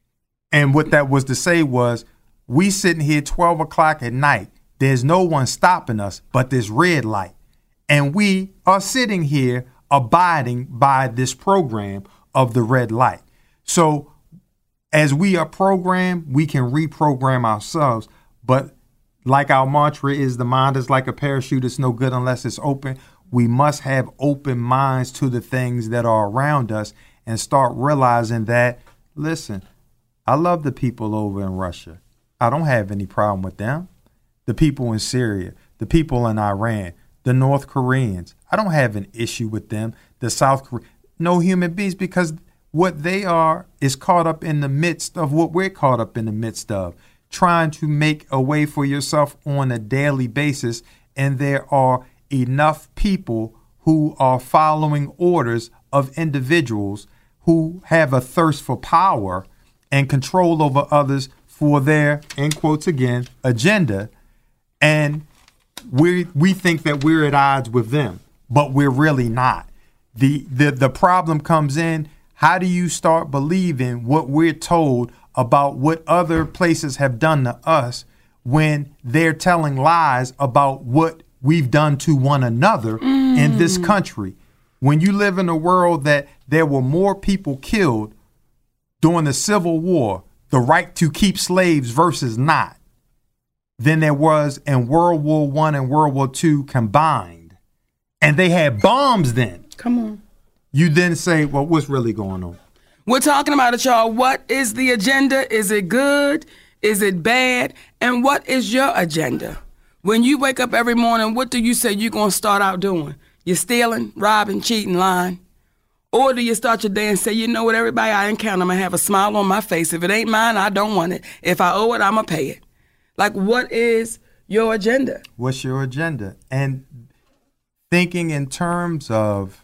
And what that was to say was, we sitting here twelve o'clock at night, there's no one stopping us but this red light. And we are sitting here abiding by this program of the red light. So as we are programmed, we can reprogram ourselves. But like our mantra is, the mind is like a parachute. It's no good unless it's open. We must have open minds to the things that are around us and start realizing that, listen, I love the people over in Russia. I don't have any problem with them. The people in Syria, the people in Iran, the North Koreans, I don't have an issue with them. The South Koreans, no human beings, because what they are is caught up in the midst of what we're caught up in the midst of, trying to make a way for yourself on a daily basis. And there are enough people who are following orders of individuals who have a thirst for power and control over others for their, in quotes again, agenda. And we we think that we're at odds with them, but we're really not. The, the the problem comes in, how do you start believing what we're told about what other places have done to us when they're telling lies about what we've done to one another mm. in this country? When you live in a world that there were more people killed during the Civil War, the right to keep slaves versus not, than there was in World War One and World War Two combined. And they had bombs then. Come on. You then say, well, what's really going on? We're talking about it, y'all. What is the agenda? Is it good? Is it bad? And what is your agenda? When you wake up every morning, what do you say you're going to start out doing? You're stealing, robbing, cheating, lying? Or do you start your day and say, you know what, everybody I encounter, I'm going to have a smile on my face. If it ain't mine, I don't want it. If I owe it, I'm going to pay it. Like, what is your agenda? What's your agenda? And thinking in terms of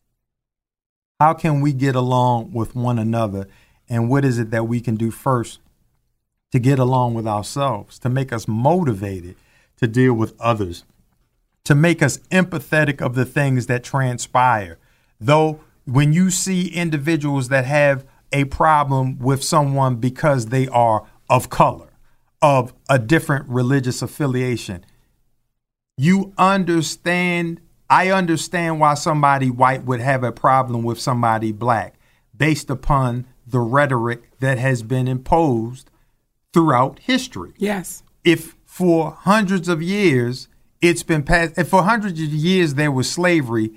how can we get along with one another, and what is it that we can do first to get along with ourselves, to make us motivated to deal with others, to make us empathetic of the things that transpire. Though when you see individuals that have a problem with someone because they are of color, of a different religious affiliation, you understand, I understand why somebody white would have a problem with somebody black based upon the rhetoric that has been imposed throughout history. Yes. If for hundreds of years it's been passed, if for hundreds of years there was slavery,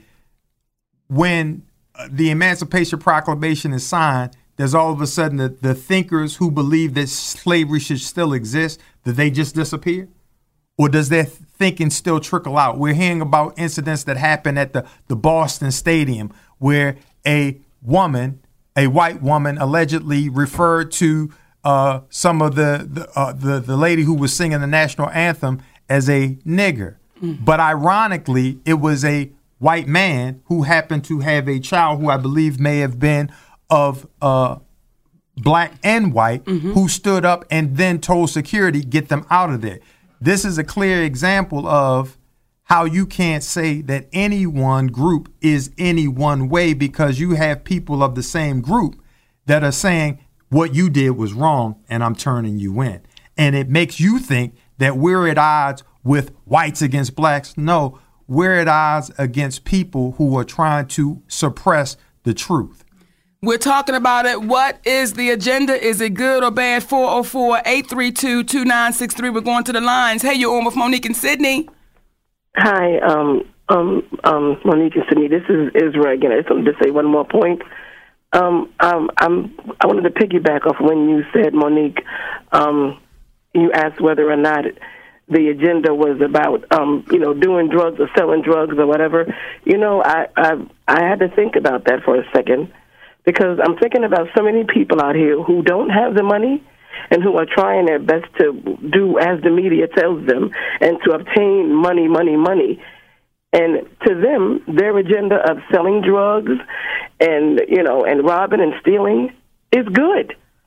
when the Emancipation Proclamation is signed, there's all of a sudden the, the thinkers who believe that slavery should still exist, that they just disappear? Or does their thinking still trickle out? We're hearing about incidents that happened at the, the Boston Stadium where a woman, a white woman, allegedly referred to uh, some of the the, uh, the the lady who was singing the national anthem as a nigger. Mm. But ironically, it was a white man who happened to have a child who I believe may have been of uh, black and white, mm-hmm. who stood up and then told security, get them out of there. This is a clear example of how you can't say that any one group is any one way, because you have people of the same group that are saying what you did was wrong and I'm turning you in. And it makes you think that we're at odds with whites against blacks. No, we're at odds against people who are trying to suppress the truth. We're talking about it. What is the agenda? Is it good or bad? four oh four, eight three two, two nine six three. We're going to the lines. Hey, you're on with Monique and Sydney. Hi, um, um, um, Monique and Sydney. This is Israel again. I just wanted to say one more point. Um, um, I'm, I wanted to piggyback off when you said, Monique, um, you asked whether or not the agenda was about, um, you know, doing drugs or selling drugs or whatever. You know, I, I, I had to think about that for a second, because I'm thinking about so many people out here who don't have the money and who are trying their best to do as the media tells them and to obtain money, money, money. And to them, their agenda of selling drugs and, you know, and robbing and stealing is good.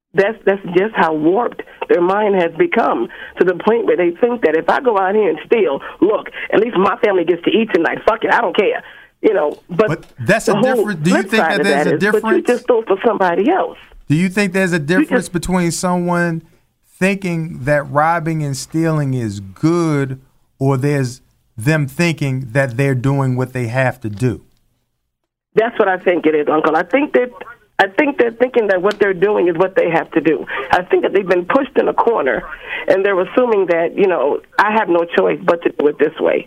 That's that's just how warped their mind has become, to the point where they think that if I go out here and steal, look, at least my family gets to eat tonight. Fuck it, I don't care. You know, but, but that's a difference. Do you think that there's that a is, difference? But you just stole for somebody else. Do you think there's a difference just, between someone thinking that robbing and stealing is good, or there's them thinking that they're doing what they have to do? That's what I think it is, Uncle. I think that I think they're thinking that what they're doing is what they have to do. I think that they've been pushed in a corner, and they're assuming that, you know, I have no choice but to do it this way.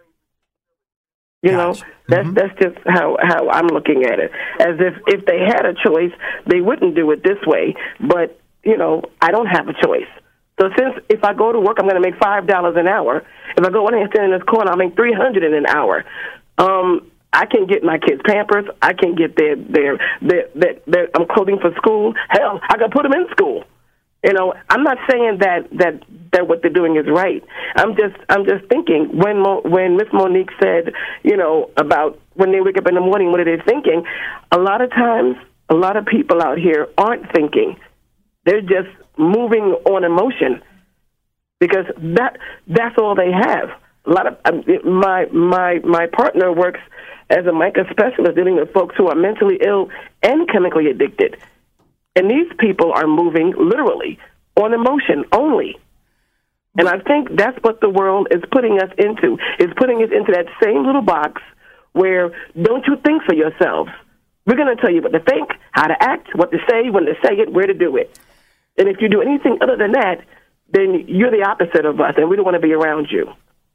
You gotcha. know, that's mm-hmm. that's just how, how I'm looking at it. As if, if they had a choice, they wouldn't do it this way. But, you know, I don't have a choice. So since if I go to work, I'm going to make five dollars an hour. If I go in and stand in this corner, I'll make three hundred dollars in an hour. Um, I can get my kids Pampers. I can get their their their, their, their um, clothing for school. Hell, I can put them in school. You know, I'm not saying that that that what they're doing is right. I'm just I'm just thinking when Mo, when Miss Monique said, you know, about when they wake up in the morning, what are they thinking? A lot of times, a lot of people out here aren't thinking. They're just moving on emotion, because that that's all they have. A lot of um, my my my partner works as a MICA specialist dealing with folks who are mentally ill and chemically addicted. And these people are moving literally on emotion only. And I think that's what the world is putting us into, is putting us into that same little box where don't you think for yourselves. We're going to tell you what to think, how to act, what to say, when to say it, where to do it. And if you do anything other than that, then you're the opposite of us, and we don't want to be around you.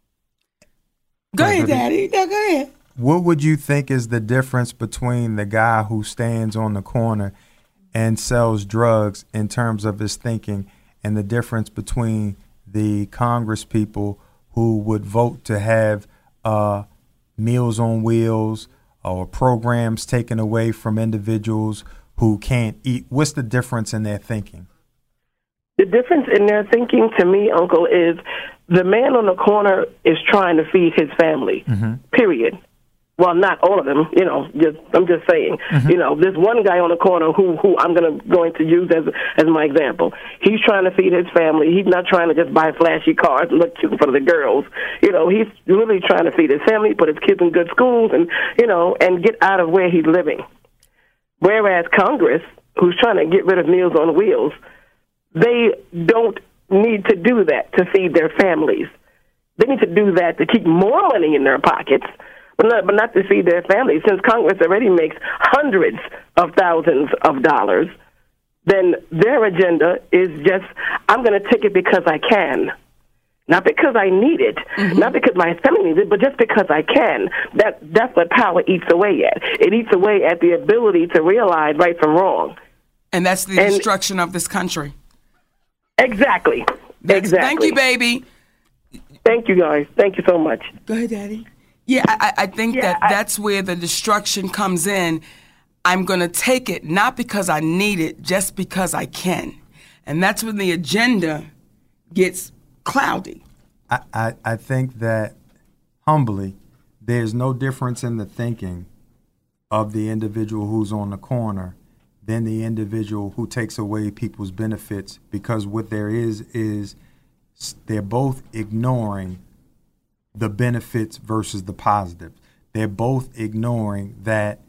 Go ahead, Daddy. No, go ahead. What would you think is the difference between the guy who stands on the corner and sells drugs in terms of his thinking, and the difference between the Congress people who would vote to have uh, Meals on Wheels or programs taken away from individuals who can't eat? What's the difference in their thinking? The difference in their thinking, to me, Uncle, is the man on the corner is trying to feed his family, mm-hmm. period. Well, not all of them, you know, just I'm just saying. Mm-hmm. You know, there's one guy on the corner who who I'm gonna going to use as as my example. He's trying to feed his family. He's not trying to just buy flashy cars and look cute for the girls. You know, he's really trying to feed his family, put his kids in good schools, and, you know, and get out of where he's living. Whereas Congress, who's trying to get rid of Meals on Wheels, they don't need to do that to feed their families. They need to do that to keep more money in their pockets, but not, but not to feed their families. Since Congress already makes hundreds of thousands of dollars, then their agenda is just, I'm going to take it because I can. Not because I need it, mm-hmm. not because my family needs it, but just because I can. That That's what power eats away at. It eats away at the ability to realize right from wrong. And that's the and destruction of this country. Exactly. That's, exactly. Thank you, baby. Thank you, guys. Thank you so much. Go ahead, Daddy. Yeah, I, I think yeah, that I, that's where the destruction comes in. I'm going to take it not because I need it, just because I can. And that's when the agenda gets cloudy. I, I, I think that, humbly, there's no difference in the thinking of the individual who's on the corner than the individual who takes away people's benefits, because what there is is they're both ignoring the benefits versus the positives. They're both ignoring that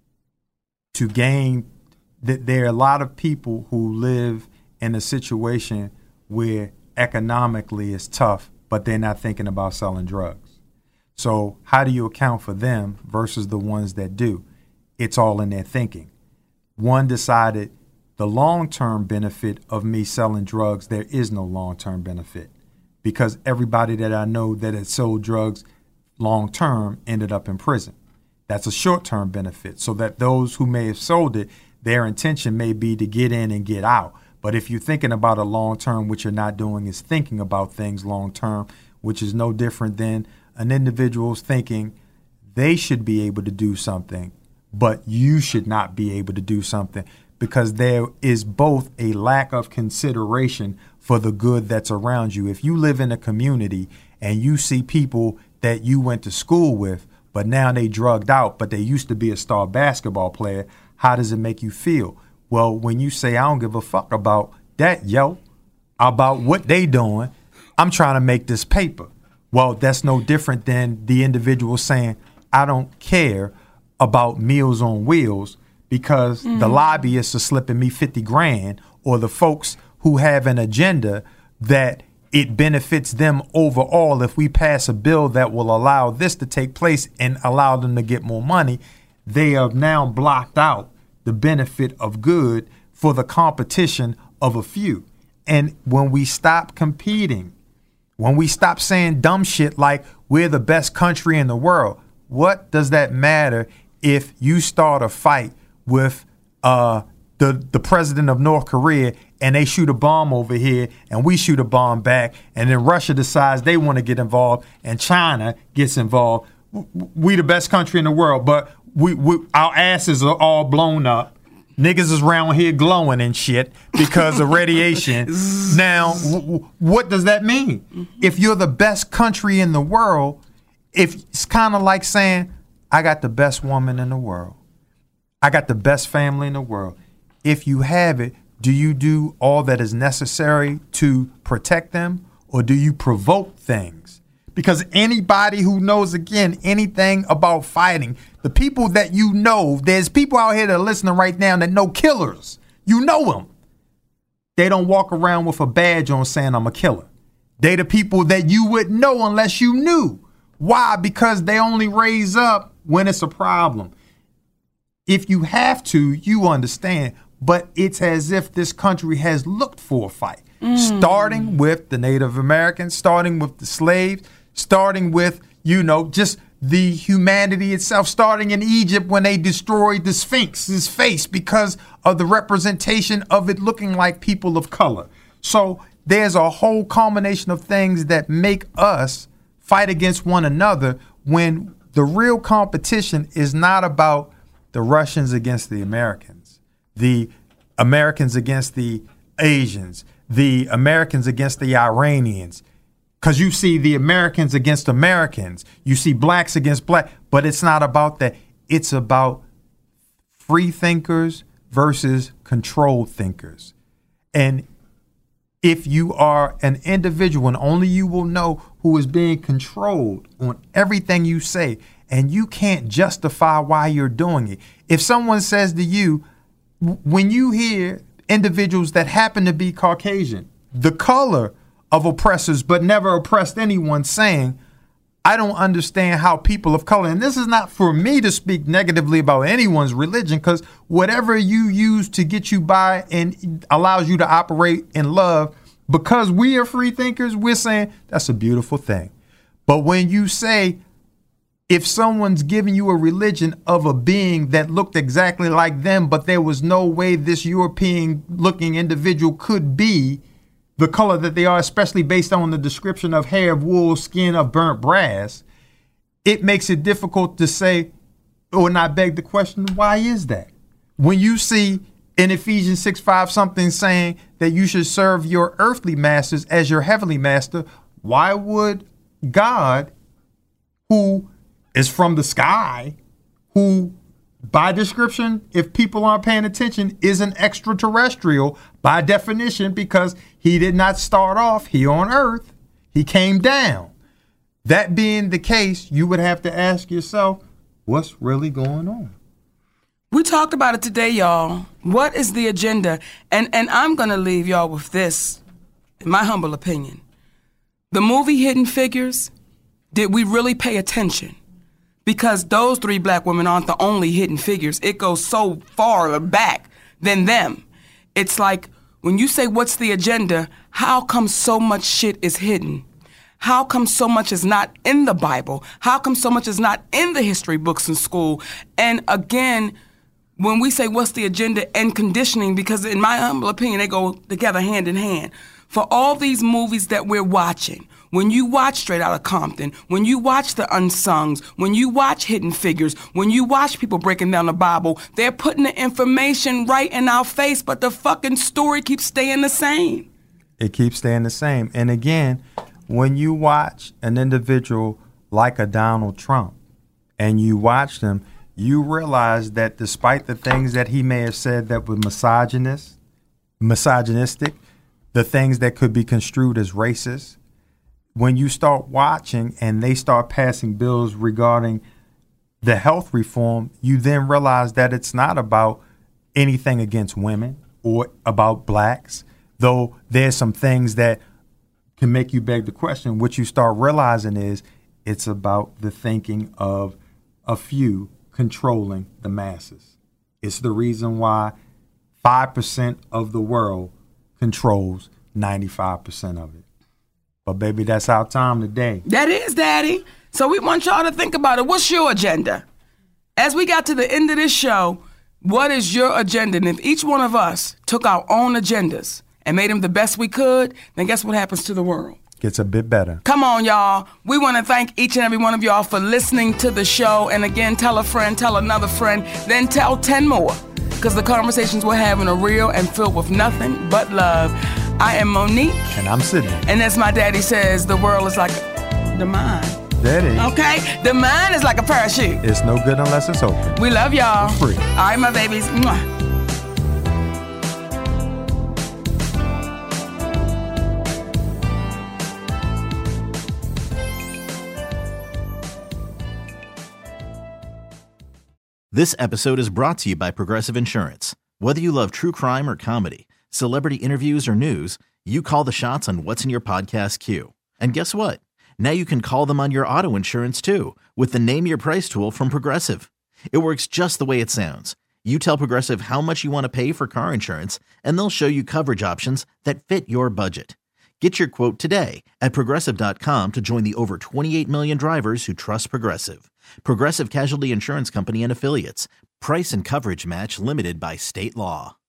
to gain, that there are a lot of people who live in a situation where economically it's tough, but they're not thinking about selling drugs. So how do you account for them versus the ones that do? It's all in their thinking. One decided the long-term benefit of me selling drugs, there is no long-term benefit, because everybody that I know that had sold drugs long-term ended up in prison. That's a short-term benefit, so that those who may have sold it, their intention may be to get in and get out. But if you're thinking about a long-term, what you're not doing is thinking about things long-term, which is no different than an individual's thinking they should be able to do something, but you should not be able to do something, because there is both a lack of consideration for the good that's around you. If you live in a community and you see people that you went to school with, but now they drugged out, but they used to be a star basketball player, how does it make you feel? Well, when you say I don't give a fuck about that, yo, about what they doing, I'm trying to make this paper. Well, that's no different than the individual saying, I don't care about Meals on Wheels because mm-hmm. the lobbyists are slipping me fifty grand, or the folks who have an agenda that it benefits them overall if we pass a bill that will allow this to take place and allow them to get more money. They have now blocked out the benefit of good for the competition of a few. And when we stop competing, when we stop saying dumb shit like we're the best country in the world, what does that matter if you start a fight with uh, the, the president of North Korea and they shoot a bomb over here and we shoot a bomb back, and then Russia decides they want to get involved and China gets involved? We the best country in the world, but we, we our asses are all blown up. Niggas is around here glowing and shit because of radiation. Now, w- w- what does that mean? Mm-hmm. If you're the best country in the world, if it's kind of like saying, I got the best woman in the world. I got the best family in the world. If you have it, do you do all that is necessary to protect them, or do you provoke things? Because anybody who knows, again, anything about fighting, the people that you know, there's people out here that are listening right now that know killers. You know them. They don't walk around with a badge on saying I'm a killer. They the people that you would know unless you knew. Why? Because they only raise up when it's a problem. If you have to, you understand. But it's as if this country has looked for a fight, mm. starting with the Native Americans, starting with the slaves, starting with, you know, just the humanity itself, starting in Egypt when they destroyed the Sphinx's face because of the representation of it looking like people of color. So there's a whole combination of things that make us fight against one another when the real competition is not about the Russians against the Americans, the Americans against the Asians, the Americans against the Iranians. Because you see the Americans against Americans. You see blacks against black. But it's not about that. It's about free thinkers versus controlled thinkers. And if you are an individual, and only you will know who is being controlled on everything you say, and you can't justify why you're doing it. If someone says to you, when you hear individuals that happen to be Caucasian, the color of oppressors but never oppressed anyone, saying, I don't understand how people of color, and this is not for me to speak negatively about anyone's religion, because whatever you use to get you by and allows you to operate in love, because we are free thinkers, we're saying that's a beautiful thing. But when you say, if someone's giving you a religion of a being that looked exactly like them, but there was no way this European looking individual could be the color that they are, especially based on the description of hair of wool, skin of burnt brass, it makes it difficult to say, or not beg the question, why is that? When you see in Ephesians six five something saying that you should serve your earthly masters as your heavenly master, why would God, who is from the sky, who by description, if people aren't paying attention, is an extraterrestrial by definition, because he did not start off here on earth. He came down. That being the case, you would have to ask yourself, what's really going on? We talked about it today, y'all. What is the agenda? And and I'm going to leave y'all with this, in my humble opinion. The movie Hidden Figures, did we really pay attention? Because those three black women aren't the only hidden figures. It goes so far back than them. It's like, when you say, what's the agenda, how come so much shit is hidden? How come so much is not in the Bible? How come so much is not in the history books in school? And again, when we say, what's the agenda, and conditioning, because in my humble opinion, they go together hand in hand. For all these movies that we're watching, when you watch Straight Outta Compton, when you watch The Unsungs, when you watch Hidden Figures, when you watch people breaking down the Bible, they're putting the information right in our face, but the fucking story keeps staying the same. It keeps staying the same. And again, when you watch an individual like a Donald Trump and you watch them, you realize that despite the things that he may have said that were misogynist, misogynistic, the things that could be construed as racist, when you start watching and they start passing bills regarding the health reform, you then realize that it's not about anything against women or about blacks, though there's some things that can make you beg the question. What you start realizing is it's about the thinking of a few controlling the masses. It's the reason why five percent of the world controls ninety-five percent of it. But baby, that's our time today. That is, Daddy. So we want y'all to think about it. What's your agenda? As we got to the end of this show, what is your agenda? And if each one of us took our own agendas and made them the best we could, then guess what happens to the world? Gets a bit better. Come on, y'all. We want to thank each and every one of y'all for listening to the show. And again, tell a friend, tell another friend, then tell ten more. Because the conversations we're having are real and filled with nothing but love. I am Monique. And I'm Sydney. And as my daddy says, the world is like the mind. That is. Okay? The mind is like a parachute. It's no good unless it's open. We love y'all. It's free. All right, my babies. Mwah. This episode is brought to you by Progressive Insurance. Whether you love true crime or comedy, celebrity interviews or news, you call the shots on what's in your podcast queue. And guess what? Now you can call them on your auto insurance too with the Name Your Price tool from Progressive. It works just the way it sounds. You tell Progressive how much you want to pay for car insurance, and they'll show you coverage options that fit your budget. Get your quote today at Progressive dot com to join the over twenty-eight million drivers who trust Progressive. Progressive Casualty Insurance Company and Affiliates. Price and coverage match limited by state law.